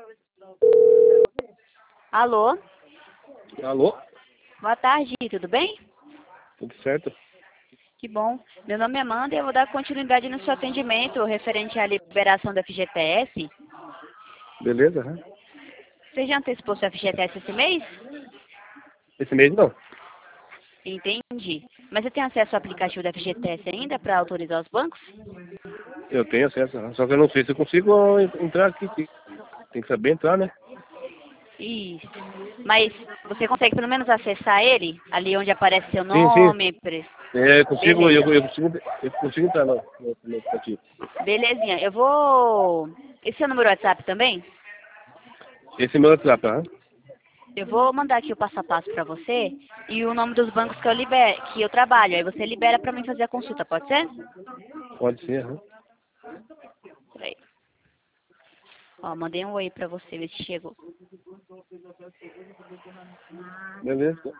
Alô? Alô? Boa tarde, tudo bem? Tudo certo? Que bom. Meu nome é Amanda e eu vou dar continuidade no seu atendimento referente à liberação do FGTS. Beleza, né? Você já antecipou seu FGTS esse mês? Esse mês não. Entendi. Mas você tem acesso ao aplicativo do FGTS ainda para autorizar os bancos? Eu tenho acesso, né? Só que eu não sei se eu consigo entrar aqui. Tem que saber entrar, né? Isso. Mas você consegue pelo menos acessar ele? Ali onde aparece seu Sim, sim. nome? É, eu consigo, Beleza. eu consigo entrar no aplicativo. Belezinha. Eu vou... Esse é o número WhatsApp também? Esse é meu WhatsApp, tá? Eu vou mandar aqui o passo a passo para você e o nome dos bancos que eu trabalho. Aí você libera para mim fazer a consulta, pode ser? Pode ser, né? Peraí. Ó, mandei um oi para você, ver se chegou. Beleza.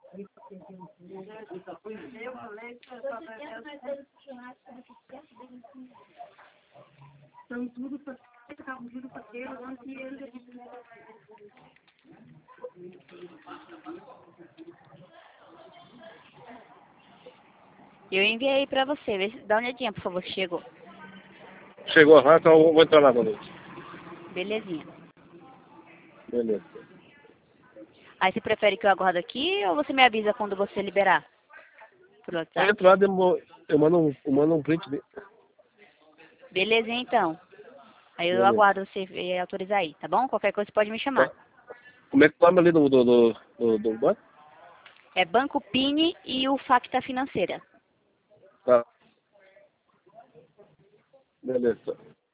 Eu enviei para você, dá uma olhadinha, por favor, se chegou. Chegou a então eu vou entrar lá, boa noite. Belezinha. Beleza. Aí você prefere que eu aguarde aqui ou você me avisa quando você liberar? Por Aí WhatsApp? entro lá, eu mando um print dele. Belezinha, então. Aí eu Beleza. aguardo você autorizar aí, tá bom? Qualquer coisa você pode me chamar. Tá. Como é que tá ali do banco? É Banco Pini e o Facta Financeira. Tá. Beleza.